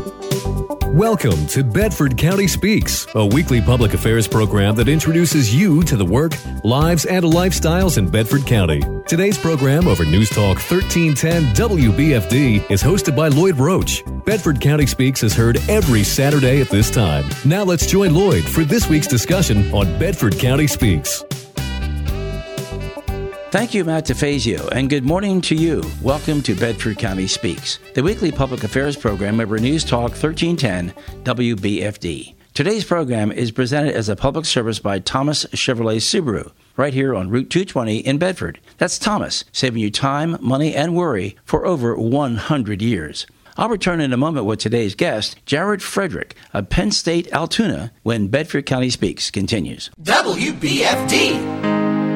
Welcome to Bedford County Speaks, a weekly public affairs program that introduces you to the work, lives, and lifestyles in Bedford County. Today's program over News Talk 1310 WBFD is hosted by Lloyd Roach. Bedford County Speaks is heard every Saturday at this time. Now let's join Lloyd for this week's discussion on Bedford County Speaks. Thank you, Matt DeFazio, and good morning to you. Welcome to Bedford County Speaks, the weekly public affairs program over News Talk 1310 WBFD. Today's program is presented as a public service by Thomas Chevrolet Subaru, right here on Route 220 in Bedford. That's Thomas, saving you time, money, and worry for over 100 years. I'll return in a moment with today's guest, Jared Frederick of Penn State Altoona, when Bedford County Speaks continues. WBFD.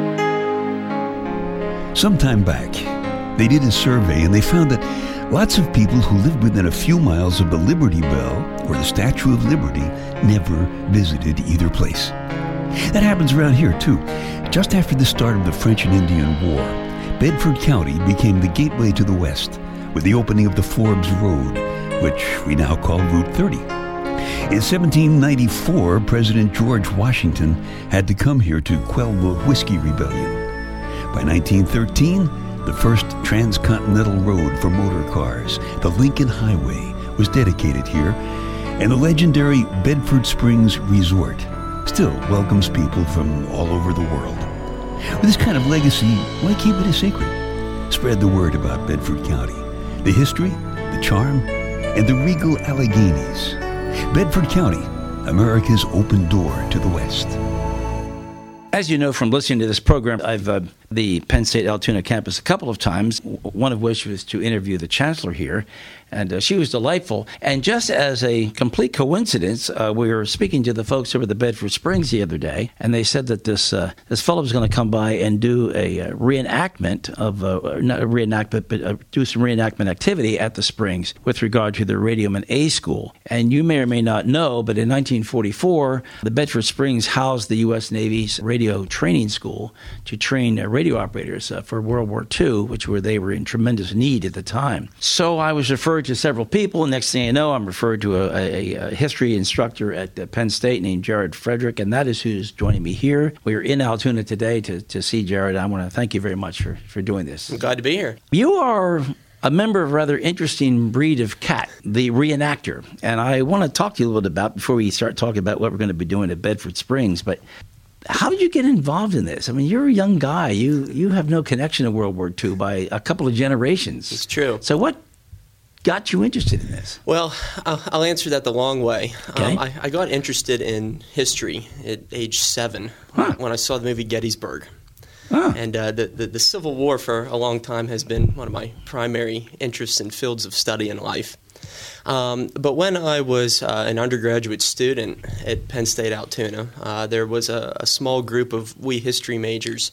Sometime back, they did a survey and they found that lots of people who lived within a few miles of the Liberty Bell or the Statue of Liberty never visited either place. That happens around here too. Just after the start of the French and Indian War, Bedford County became the gateway to the West with the opening of the Forbes Road, which we now call Route 30. In 1794, President George Washington had to come here to quell the Whiskey Rebellion. By 1913, the first transcontinental road for motor cars, the Lincoln Highway, was dedicated here, and the legendary Bedford Springs Resort still welcomes people from all over the world. With this kind of legacy, why keep it a secret? Spread the word about Bedford County, the history, the charm, and the regal Alleghenies. Bedford County, America's open door to the West. As you know from listening to this program, I've the Penn State Altoona campus a couple of times, one of which was to interview the chancellor here, and she was delightful. And just as a complete coincidence, we were speaking to the folks over the Bedford Springs the other day, and they said that this fellow was going to come by and do a reenactment of, not a reenactment, but do some reenactment activity at the Springs with regard to the Radioman A School. And you may or may not know, but in 1944, the Bedford Springs housed the U.S. Navy's radio training school to train radio operators for World War II, they were in tremendous need at the time. So I was referred to several people, and next thing you know, I'm referred to a history instructor at Penn State named Jared Frederick, and that is who's joining me here. We are in Altoona today to see Jared. I want to thank you very much for doing this. I'm glad to be here. You are a member of a rather interesting breed of cat, the reenactor, and I want to talk to you a little bit about before we start talking about what we're going to be doing at Bedford Springs, but how did you get involved in this? I mean, you're a young guy. You have no connection to World War II by a couple of generations. It's true. So what got you interested in this? Well, I'll answer that the long way. Okay. I got interested in history at age 7 when I saw the movie Gettysburg. Huh. And the Civil War for a long time has been one of my primary interests and fields of study in life. But when I was an undergraduate student at Penn State Altoona, there was a small group of history majors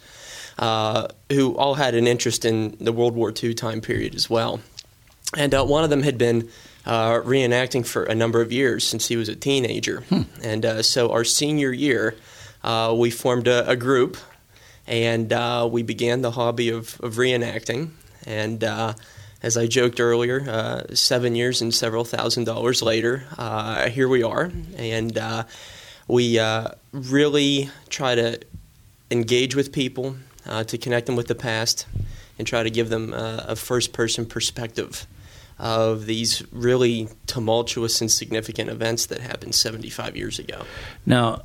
who all had an interest in the World War II time period as well. And one of them had been reenacting for a number of years since he was a teenager. And so our senior year, we formed a group, and we began the hobby of reenacting. And as I joked earlier, 7 years and several $1,000s later, here we are. And we really try to engage with people, to connect them with the past, and try to give them a first-person perspective of these really tumultuous and significant events that happened 75 years ago. Now,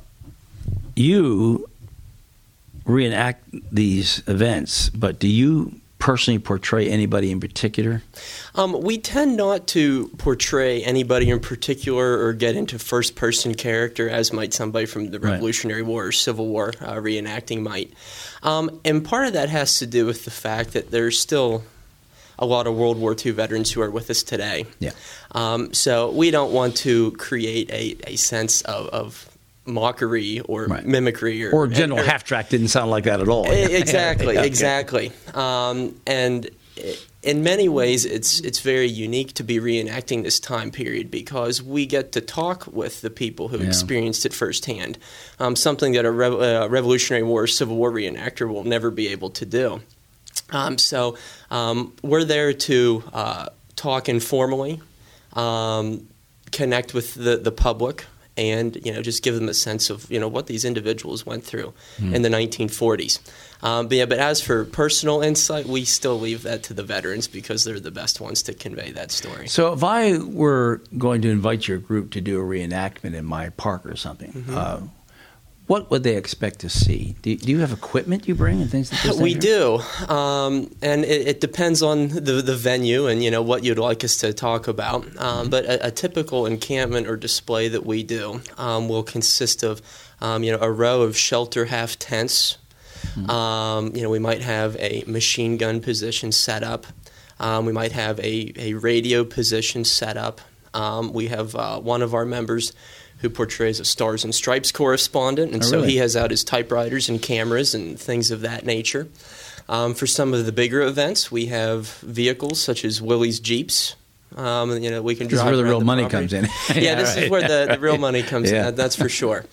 you reenact these events, but do you personally portray anybody in particular? We tend not to portray anybody in particular or get into first-person character as might somebody from the Revolutionary War or Civil War reenacting might. And part of that has to do with the fact that there's still a lot of World War II veterans who are with us today. Yeah. So we don't want to create a sense of mockery or mimicry. Or General Half-Track didn't sound like that at all. Exactly, exactly. And in many ways, it's very unique to be reenacting this time period because we get to talk with the people who experienced it firsthand, something that a Revolutionary War or Civil War reenactor will never be able to do. So we're there to talk informally, connect with the public and, just give them a sense of, what these individuals went through in the 1940s. But as for personal insight, we still leave that to the veterans because they're the best ones to convey that story. So if I were going to invite your group to do a reenactment in my park or something, what would they expect to see? Do you have equipment you bring and things like this? We do, and it depends on the venue and what you'd like us to talk about. But a typical encampment or display that we do will consist of a row of shelter half tents. We might have a machine gun position set up. We might have a radio position set up. We have one of our members who portrays a Stars and Stripes correspondent, and so he has out his typewriters and cameras and things of that nature. For some of the bigger events, we have vehicles such as Willie's Jeeps. We can drive. This is where the real money comes in. This is where the real money comes in. That's for sure.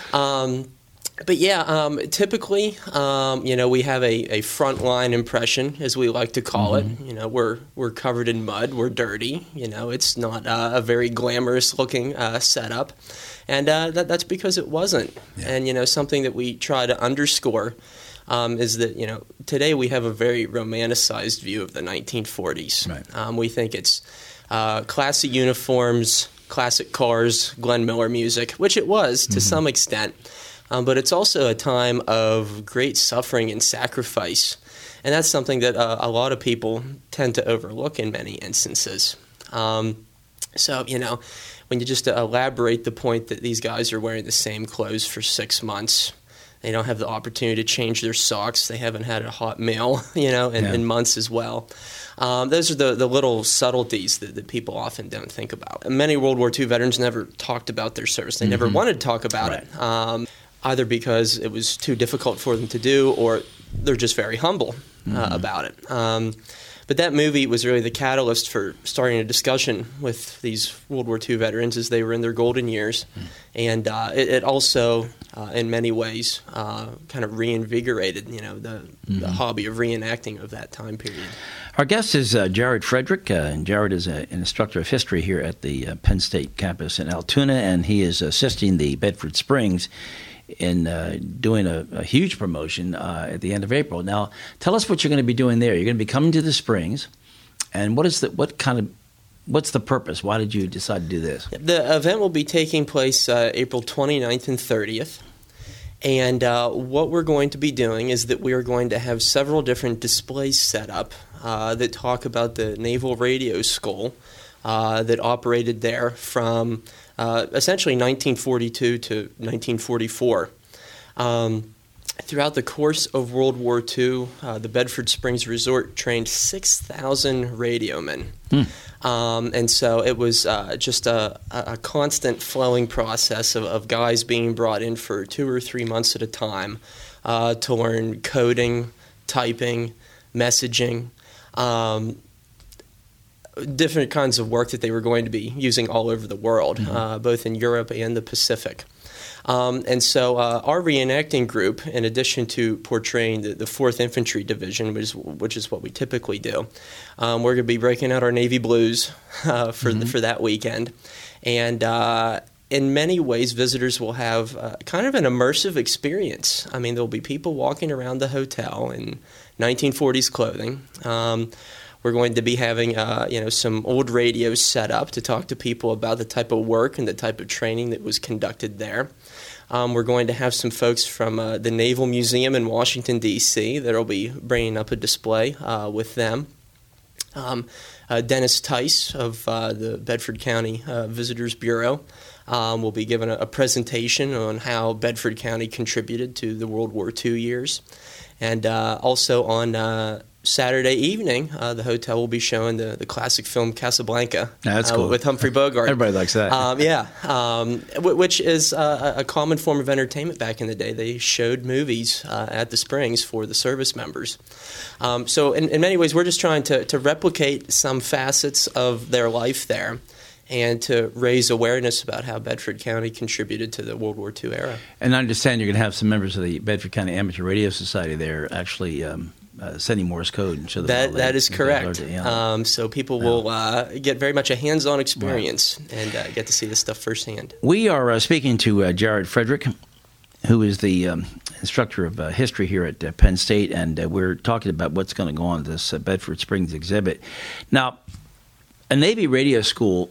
Typically, we have a frontline impression, as we like to call it. We're covered in mud, we're dirty. It's not a very glamorous looking setup, and that's because it wasn't. Yeah. And something that we try to underscore is that today we have a very romanticized view of the 1940s. Right. We think it's classy uniforms, classic cars, Glenn Miller music, which it was to some extent. But it's also a time of great suffering and sacrifice. And that's something that a lot of people tend to overlook in many instances. When you just elaborate the point that these guys are wearing the same clothes for 6 months, they don't have the opportunity to change their socks, they haven't had a hot meal, in months as well. Those are the little subtleties that people often don't think about. Many World War II veterans never talked about their service. They never wanted to talk about it. Either because it was too difficult for them to do or they're just very humble about it. But that movie was really the catalyst for starting a discussion with these World War II veterans as they were in their golden years. And it also, in many ways, kind of reinvigorated, the hobby of reenacting of that time period. Our guest is Jared Frederick, and Jared is an instructor of history here at the Penn State campus in Altoona, and he is assisting the Bedford Springs in doing a huge promotion at the end of April. Now, tell us what you're going to be doing there. You're going to be coming to the Springs, and what's the purpose? Why did you decide to do this? The event will be taking place April 29th and 30th, and what we're going to be doing is that we are going to have several different displays set up that talk about the Naval Radio School that operated there from essentially 1942 to 1944. Throughout the course of World War II, the Bedford Springs Resort trained 6,000 radiomen. And so it was just a constant flowing process of guys being brought in for 2 or 3 months at a time to learn coding, typing, messaging, different kinds of work that they were going to be using all over the world, both in Europe and the Pacific. And so our reenacting group, in addition to portraying the 4th Infantry Division, which is what we typically do, we're going to be breaking out our Navy blues for that weekend. And in many ways, visitors will have kind of an immersive experience. I mean, there'll be people walking around the hotel in 1940s clothing. We're going to be having, some old radios set up to talk to people about the type of work and the type of training that was conducted there. We're going to have some folks from the Naval Museum in Washington, D.C. that will be bringing up a display with them. Dennis Tice of the Bedford County Visitors Bureau will be giving a presentation on how Bedford County contributed to the World War II years. And also on Saturday evening, the hotel will be showing the classic film Casablanca. That's cool. With Humphrey Bogart. Everybody likes that. Which is a common form of entertainment back in the day. They showed movies at the Springs for the service members. So in many ways, we're just trying to replicate some facets of their life there and to raise awareness about how Bedford County contributed to the World War II era. And I understand you're going to have some members of the Bedford County Amateur Radio Society there actually sending Morse code and show them. That is correct. So people will get very much a hands-on experience and get to see this stuff firsthand. We are speaking to Jared Frederick, who is the instructor of history here at Penn State, and we're talking about what's going to go on at this Bedford Springs exhibit. Now, a Navy radio school,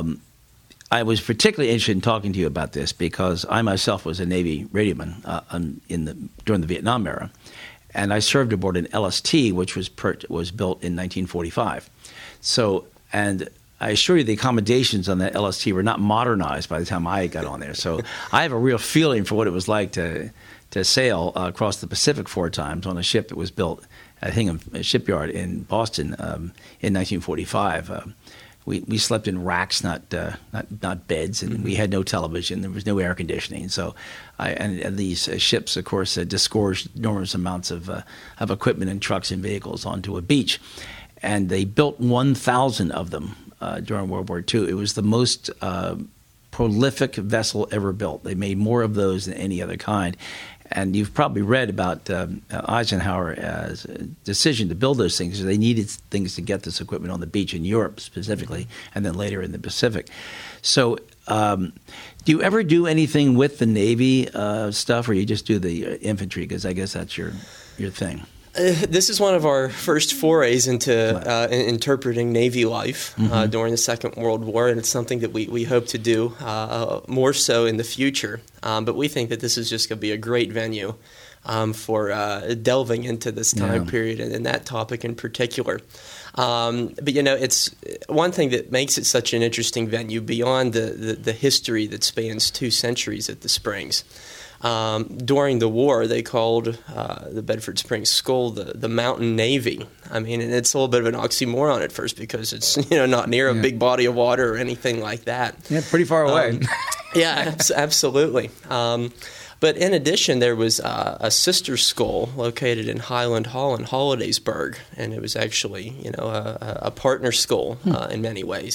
I was particularly interested in talking to you about this because I myself was a Navy radioman during the Vietnam era, and I served aboard an LST, which was built in 1945. So, and I assure you the accommodations on that LST were not modernized by the time I got on there. So I have a real feeling for what it was like to sail across the Pacific 4 times on a ship that was built at Hingham Shipyard in Boston in 1945. We slept in racks, not beds, and we had no television. There was no air conditioning. So, and these ships, of course, disgorged enormous amounts of equipment and trucks and vehicles onto a beach, and they built 1,000 of them during World War II. It was the most prolific vessel ever built. They made more of those than any other kind. And you've probably read about Eisenhower's decision to build those things. They needed things to get this equipment on the beach in Europe specifically, and then later in the Pacific. So do you ever do anything with the Navy stuff, or you just do the infantry? Because I guess that's your thing. This is one of our first forays into interpreting Navy life during the Second World War, and it's something that we hope to do more so in the future. But we think that this is just going to be a great venue for delving into this time period and that topic in particular. But, it's one thing that makes it such an interesting venue beyond the history that spans 2 centuries at the Springs. During the war, they called the Bedford Springs School the Mountain Navy. I mean, and it's a little bit of an oxymoron at first because it's not near a big body of water or anything like that. Yeah, pretty far away. Absolutely. But in addition, there was a sister school located in Highland Hall in Hollidaysburg, and it was actually a partner school in many ways.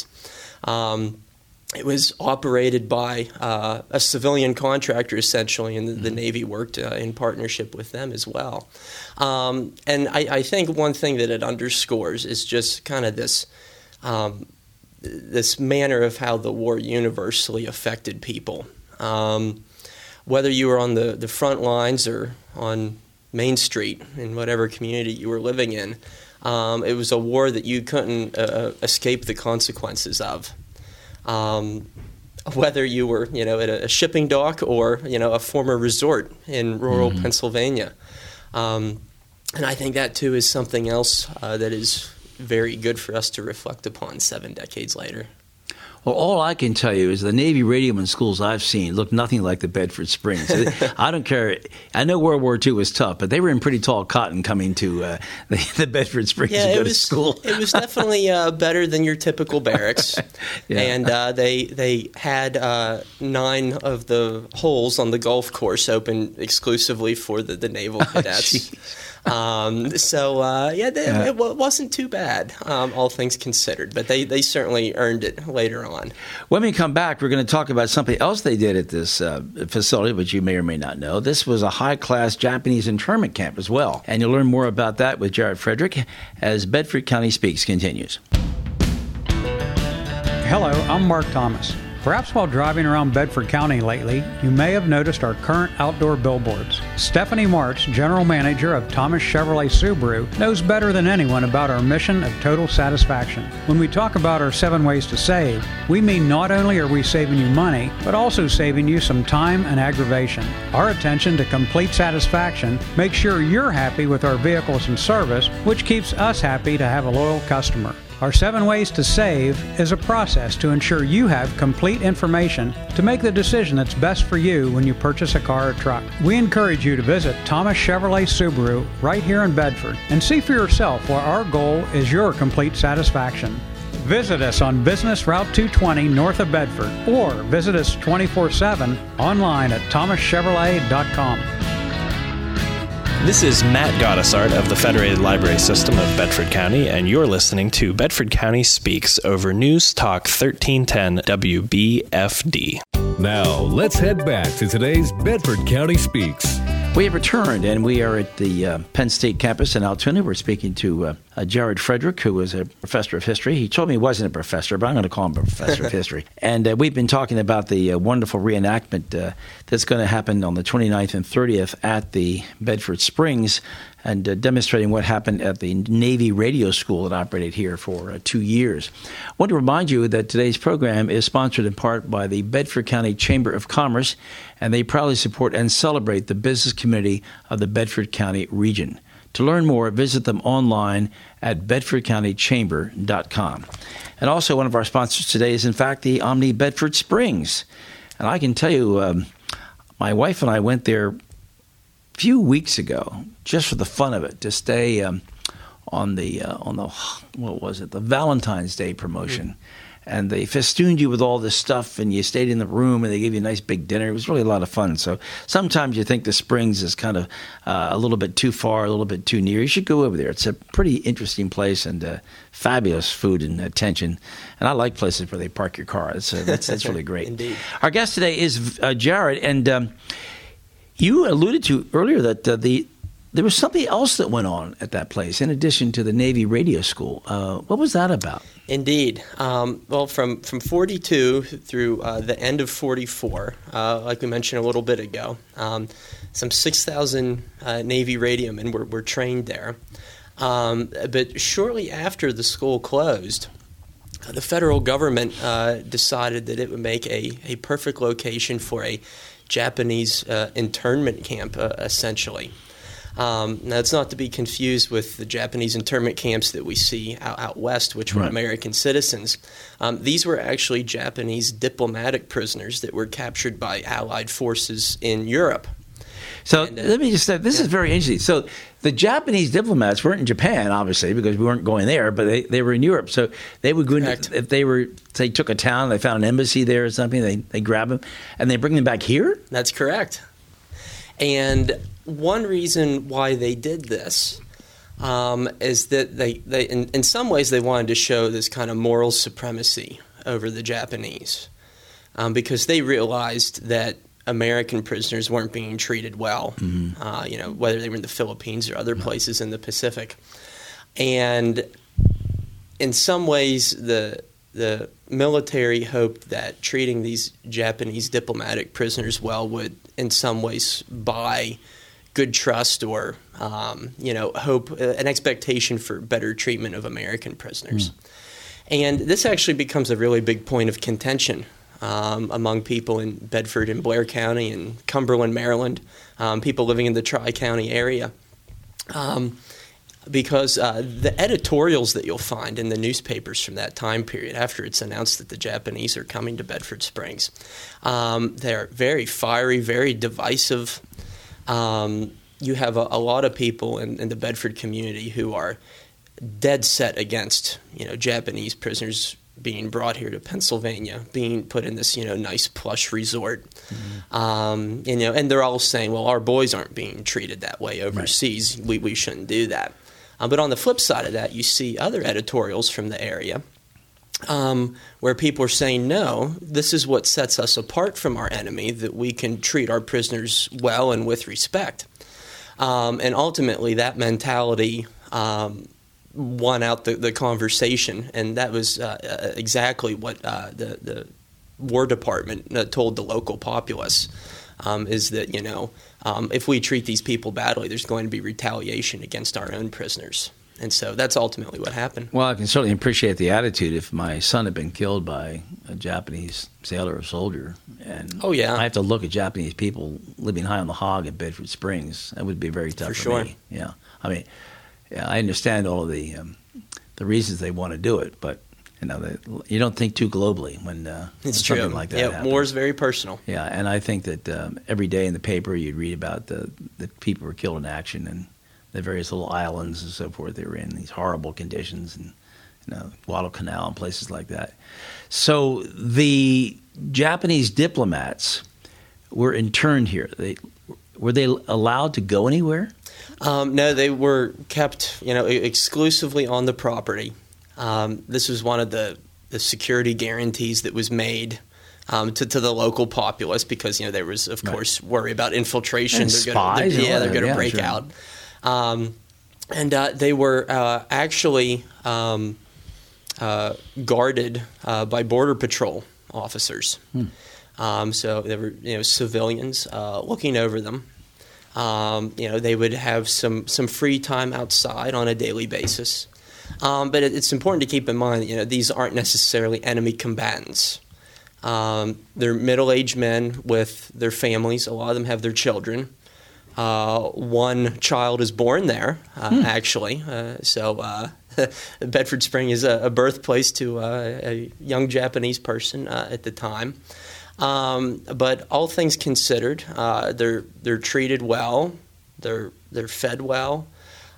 It was operated by a civilian contractor, essentially, and the Navy worked in partnership with them as well. And I think one thing that it underscores is just kind of this manner of how the war universally affected people. Whether you were on the front lines or on Main Street in whatever community you were living in, it was a war that you couldn't escape the consequences of. Whether you were, at a shipping dock or, a former resort in rural Pennsylvania. And I think that, too, is something else that is very good for us to reflect upon 7 decades later. Well, all I can tell you is the Navy radioman schools I've seen look nothing like the Bedford Springs. I don't care. I know World War II was tough, but they were in pretty tall cotton coming to the Bedford Springs to go to school. It was definitely better than your typical barracks. And they had 9 of the holes on the golf course open exclusively for the naval cadets. It wasn't too bad, all things considered. But they certainly earned it later on. When we come back, we're going to talk about something else they did at this facility, which you may or may not know. This was a high-class Japanese internment camp as well. And you'll learn more about that with Jared Frederick as Bedford County Speaks continues. Hello, I'm Mark Thomas. Perhaps while driving around Bedford County lately, you may have noticed our current outdoor billboards. Stephanie March, General Manager of Thomas Chevrolet Subaru, knows better than anyone about our mission of total satisfaction. When we talk about our 7 ways to save, we mean not only are we saving you money, but also saving you some time and aggravation. Our attention to complete satisfaction makes sure you're happy with our vehicles and service, which keeps us happy to have a loyal customer. Our 7 ways to save is a process to ensure you have complete information to make the decision that's best for you when you purchase a car or truck. We encourage you to visit Thomas Chevrolet Subaru right here in Bedford and see for yourself why our goal is your complete satisfaction. Visit us on Business Route 220 north of Bedford or visit us 24/7 online at thomaschevrolet.com. This is Matt Goddessart of the Federated Library System of Bedford County, and you're listening to Bedford County Speaks over News Talk 1310 WBFD. Now, let's head back to today's Bedford County Speaks. We have returned, and we are at the Penn State campus in Altoona. We're speaking to Jared Frederick, who is a professor of history. He told me he wasn't a professor, but I'm going to call him a professor of history. And we've been talking about the wonderful reenactment that's going to happen on the 29th and 30th at the Bedford Springs, and demonstrating what happened at the Navy Radio School that operated here for 2 years. I want to remind you that today's program is sponsored in part by the Bedford County Chamber of Commerce, and they proudly support and celebrate the business community of the Bedford County region. To learn more, visit them online at bedfordcountychamber.com. And also one of our sponsors today is, in fact, the Omni Bedford Springs. And I can tell you, my wife and I went there few weeks ago, just for the fun of it, to stay on the what was it, the Valentine's Day promotion, and they festooned you with all this stuff, and you stayed in the room, and they gave you a nice big dinner. It was really a lot of fun. So sometimes you think the Springs is kind of a little bit too far, a little bit too near. You should go over there. It's a pretty interesting place, and fabulous food and attention. And I like places where they park your car. That's really great. Indeed. Our guest today is Jared, and you alluded to earlier that there was something else that went on at that place in addition to the Navy Radio School. What was that about? Indeed. Well, from 42 through the end of 44, like we mentioned a little bit ago, some 6,000 Navy radiomen were trained there. But shortly after the school closed, the federal government decided that it would make a perfect location for a Japanese internment camp, essentially. Now, it's not to be confused with the Japanese internment camps that we see out west, which were American citizens. These were actually Japanese diplomatic prisoners that were captured by Allied forces in Europe. So let me just say, this is very interesting. So the Japanese diplomats weren't in Japan, obviously, because we weren't going there, but they were in Europe. So they would go in, if they took a town, they found an embassy there or something, they grab them, and they bring them back here? That's correct. And one reason why they did this is that they in some ways, they wanted to show this kind of moral supremacy over the Japanese, because they realized that American prisoners weren't being treated well, whether they were in the Philippines or other places in the Pacific. And in some ways, the military hoped that treating these Japanese diplomatic prisoners well would, in some ways, buy good trust or, hope, an expectation for better treatment of American prisoners. And this actually becomes a really big point of contention among people in Bedford and Blair County and Cumberland, Maryland, people living in the Tri-County area. Because the editorials that you'll find in the newspapers from that time period, after it's announced that the Japanese are coming to Bedford Springs, they're very fiery, very divisive. You have a lot of people in the Bedford community who are dead set against, Japanese prisoners being brought here to Pennsylvania, being put in this, nice plush resort. And they're all saying, well, our boys aren't being treated that way overseas. Right. We shouldn't do that. But on the flip side of that, you see other editorials from the area where people are saying, no, this is what sets us apart from our enemy, that we can treat our prisoners well and with respect. And ultimately, that mentality won out the conversation, and that was exactly what the War Department told the local populace, is that, if we treat these people badly, there's going to be retaliation against our own prisoners. And so that's ultimately what happened. Well, I can certainly appreciate the attitude if my son had been killed by a Japanese sailor or soldier. And I have to look at Japanese people living high on the hog at Bedford Springs. That would be very tough for me. Yeah. I mean, I understand all of the reasons they want to do it, but you don't think too globally when it's something like that happens. War is very personal. Yeah, and I think that every day in the paper you'd read about the people who were killed in action and the various little islands and so forth. They were in these horrible conditions, and Guadalcanal and places like that. So the Japanese diplomats were interned here. Were they allowed to go anywhere? No, they were kept, exclusively on the property. This was one of the security guarantees that was made to the local populace because there was, of course, worry about infiltration. And spies. They're going to break sure. out. And they were actually guarded by Border Patrol officers. So there were civilians looking over them. They would have some free time outside on a daily basis. But it's important to keep in mind, these aren't necessarily enemy combatants. They're middle-aged men with their families. A lot of them have their children. One child is born there, actually. So Bedford Spring is a birthplace to a young Japanese person at the time. But all things considered, they're treated well. They're fed well.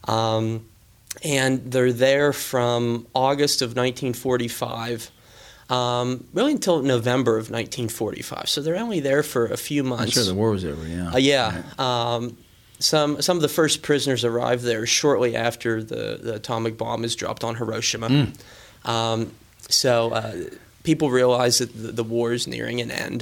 And they're there from August of 1945 really until November of 1945. So they're only there for a few months. I'm sure the war was over, yeah. Some of the first prisoners arrived there shortly after the atomic bomb is dropped on Hiroshima. So people realize that the war is nearing an end.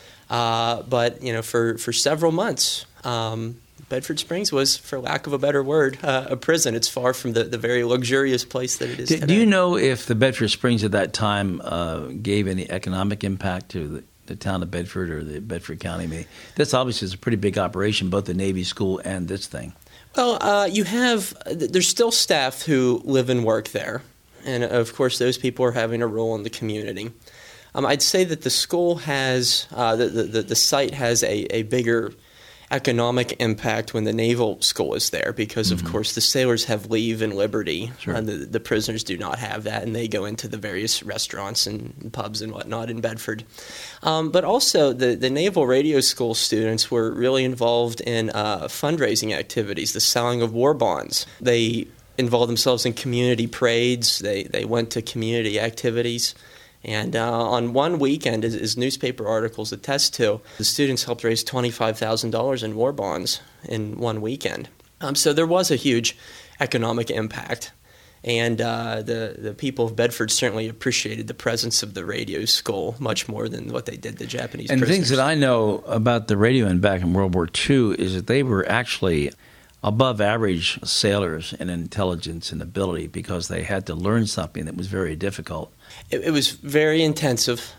But for several months, Bedford Springs was, for lack of a better word, a prison. It's far from the very luxurious place that it is today. Do you know if the Bedford Springs at that time gave any economic impact to the town of Bedford or the Bedford County? I mean, this obviously is a pretty big operation, both the Navy school and this thing. Well, there's still staff who live and work there. And, of course, those people are having a role in the community. I'd say that the school has, the site has a bigger economic impact when the naval school is there because, of course, the sailors have leave and liberty. Sure. And the prisoners do not have that, and they go into the various restaurants and pubs and whatnot in Bedford. But also, the naval radio school students were really involved in fundraising activities, the selling of war bonds. They involved themselves in community parades. They went to community activities. And on one weekend, as newspaper articles attest to, the students helped raise $25,000 in war bonds in one weekend. So there was a huge economic impact. And the people of Bedford certainly appreciated the presence of the radio school much more than what they did the Japanese and prisoners. the things that I know about the radiomen back in World War II is that they were actually above average sailors in intelligence and ability because they had to learn something that was very difficult. It was very intensive.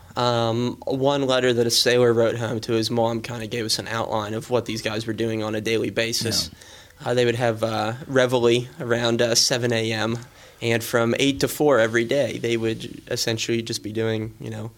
One letter that a sailor wrote home to his mom kind of gave us an outline of what these guys were doing on a daily basis. Yeah. They would have reveille around 7 a.m., and from 8 to 4 every day, they would essentially just be doing,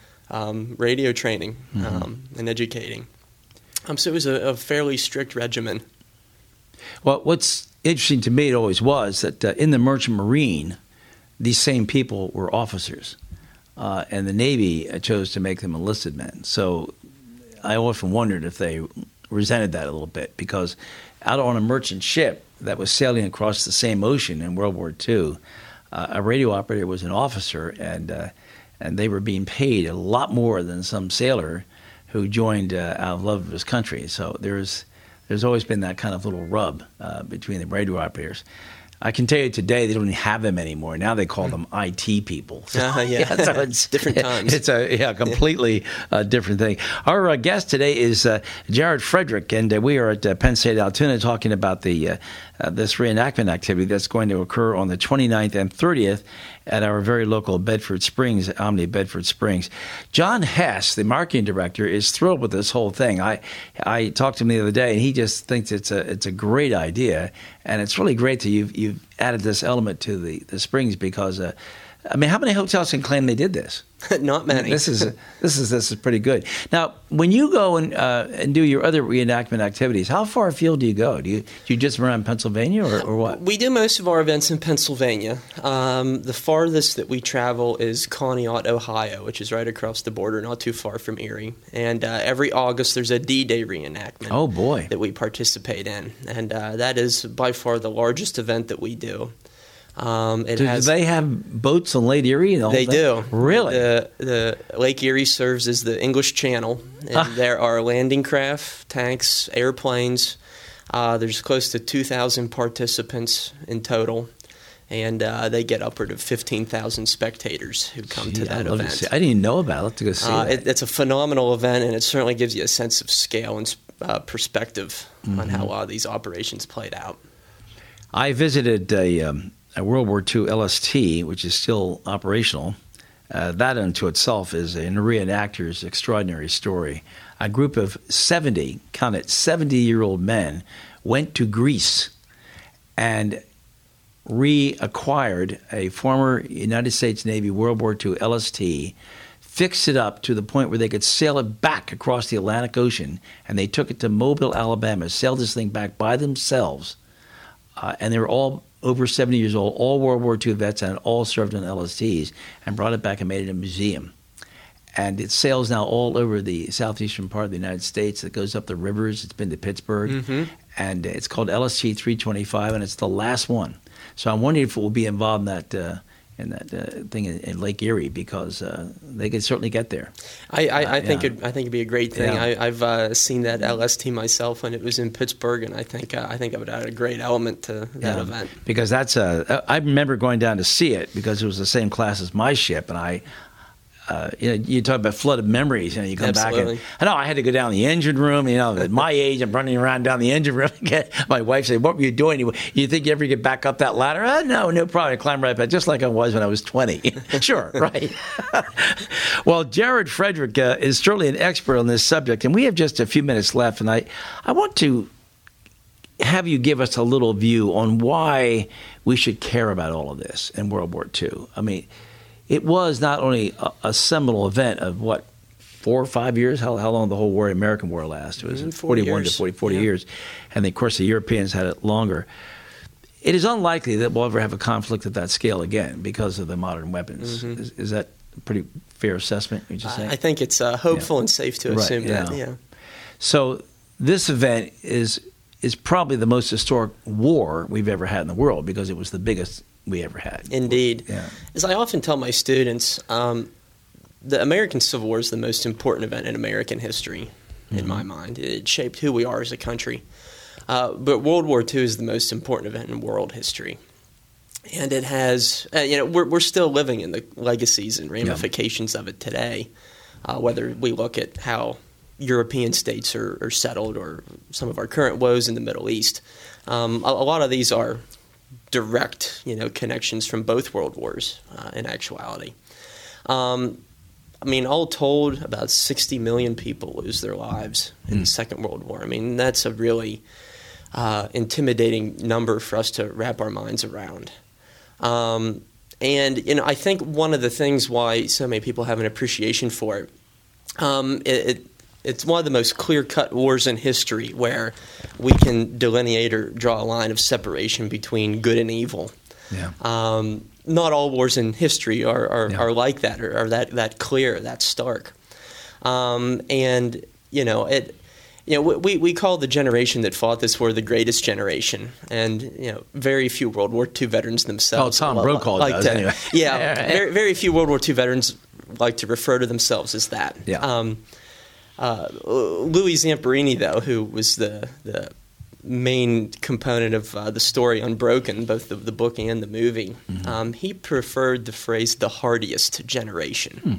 radio training and educating. So it was a fairly strict regimen. Well, what's interesting to me, it always was, that in the Merchant Marine, these same people were officers, and the Navy chose to make them enlisted men. So I often wondered if they resented that a little bit, because out on a merchant ship that was sailing across the same ocean in World War II, a radio operator was an officer, and they were being paid a lot more than some sailor who joined out of love of his country. So there's always been that kind of little rub between the radio operators. I can tell you today they don't even have them anymore. Now they call them IT people. So, so it's different times. It's a completely different thing. Our guest today is Jared Frederick, and we are at Penn State Altoona talking about the this reenactment activity that's going to occur on the 29th and 30th at our very local Bedford Springs, Omni Bedford Springs. John Hess, the marketing director, is thrilled with this whole thing. I talked to him the other day, and he just thinks it's a great idea, and it's really great that you've added this element to the Springs because, how many hotels can claim they did this? Not many. This is pretty good. Now, when you go and do your other reenactment activities, how far afield do you go? Do you just around Pennsylvania or what? We do most of our events in Pennsylvania. The farthest that we travel is Conneaut, Ohio, which is right across the border, not too far from Erie. And every August there's a D-Day reenactment. Oh boy! That we participate in, and that is by far the largest event that we do. Do they have boats on Lake Erie? And all they do. Really? The Lake Erie serves as the English Channel, and there are landing craft, tanks, airplanes. There's close to 2,000 participants in total, and they get upward of 15,000 spectators who come to that event. I didn't even know about it. I'll have to go see that. It's a phenomenal event, and it certainly gives you a sense of scale and perspective on how a lot of these operations played out. I visited a World War II LST, which is still operational. That unto itself is a reenactor's extraordinary story. A group of 70, count it, 70-year-old men went to Greece and reacquired a former United States Navy World War II LST, fixed it up to the point where they could sail it back across the Atlantic Ocean, and they took it to Mobile, Alabama, sailed this thing back by themselves, and they were all over 70 years old, all World War II vets, and all served on LSTs, and brought it back and made it a museum. And it sails now all over the southeastern part of the United States. It goes up the rivers. It's been to Pittsburgh. And it's called LST 325, and it's the last one. So I'm wondering if it will be involved in that thing in Lake Erie, because they could certainly get there. I think it'd be a great thing. Yeah. I've seen that LST myself when it was in Pittsburgh, and I think it would add a great element to that event. Because that's I remember going down to see it because it was the same class as my ship, and you talk about flooded memories. You come Absolutely. back and I had to go down the engine room. At my age, I'm running around down the engine room. My wife said, "What were you doing? You think you ever get back up that ladder?" No problem. I climb right back, just like I was when I was 20. Sure, right. Well, Jared Frederick is certainly an expert on this subject, and we have just a few minutes left. And I want to have you give us a little view on why we should care about all of this in World War II. I mean, it was not only a seminal event of, 4 or 5 years? How long the whole American war lasted? It was 41 to 40 years. And, of course, the Europeans had it longer. It is unlikely that we'll ever have a conflict at that scale again because of the modern weapons. Is that a pretty fair assessment, would you say? I think it's hopeful and safe to assume that, yeah. So this event is probably the most historic war we've ever had in the world because it was the biggest we ever had. Indeed. Yeah. As I often tell my students, the American Civil War is the most important event in American history, in my mind. It shaped who we are as a country. But World War II is the most important event in world history. And it has, we're still living in the legacies and ramifications of it today, whether we look at how European states are settled or some of our current woes in the Middle East. A lot of these are direct, connections from both world wars in actuality. All told, about 60 million people lose their lives in the Second World War. That's a really intimidating number for us to wrap our minds around. I think one of the things why so many people have an appreciation for it, it's one of the most clear-cut wars in history where we can delineate or draw a line of separation between good and evil. Yeah. Not all wars in history are like that or are that clear, that stark. We call the generation that fought this war the greatest generation, and very few World War II veterans themselves. Oh, Tom Brokaw does anyway. Yeah, very few World War II veterans like to refer to themselves as that. Yeah. Louis Zamperini, though, who was the main component of the story Unbroken, both the book and the movie, he preferred the phrase "the hardiest generation."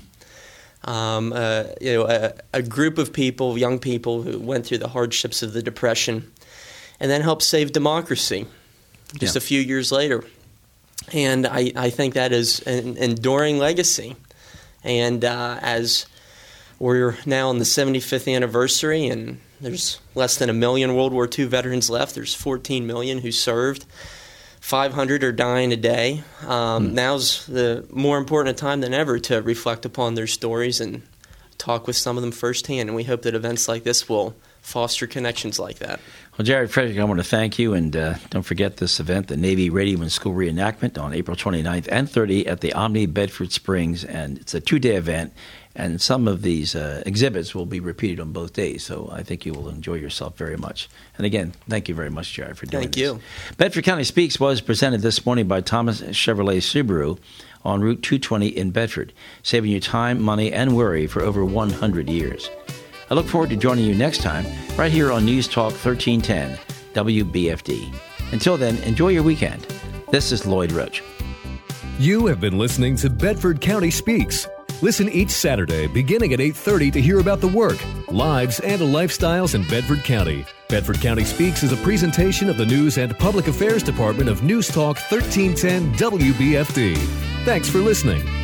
A group of people, young people, who went through the hardships of the Depression, and then helped save democracy just a few years later. And I think that is an enduring legacy. And as we're now on the 75th anniversary, and there's less than 1 million World War II veterans left. There's 14 million who served. 500 are dying a day. Now's the more important a time than ever to reflect upon their stories and talk with some of them firsthand. And we hope that events like this will foster connections like that. Well, Jared Frederick, I want to thank you. And don't forget this event, the Navy Radio and School Reenactment on April 29th and 30th at the Omni Bedford Springs. And it's a 2-day event. And some of these exhibits will be repeated on both days, so I think you will enjoy yourself very much. And again, thank you very much, Jared, for doing this. Thank you. Bedford County Speaks was presented this morning by Thomas Chevrolet Subaru on Route 220 in Bedford, saving you time, money, and worry for over 100 years. I look forward to joining you next time right here on News Talk 1310 WBFD. Until then, enjoy your weekend. This is Lloyd Roach. You have been listening to Bedford County Speaks. Listen each Saturday beginning at 8:30 to hear about the work, lives, and lifestyles in Bedford County. Bedford County Speaks is a presentation of the News and Public Affairs Department of News Talk 1310 WBFD. Thanks for listening.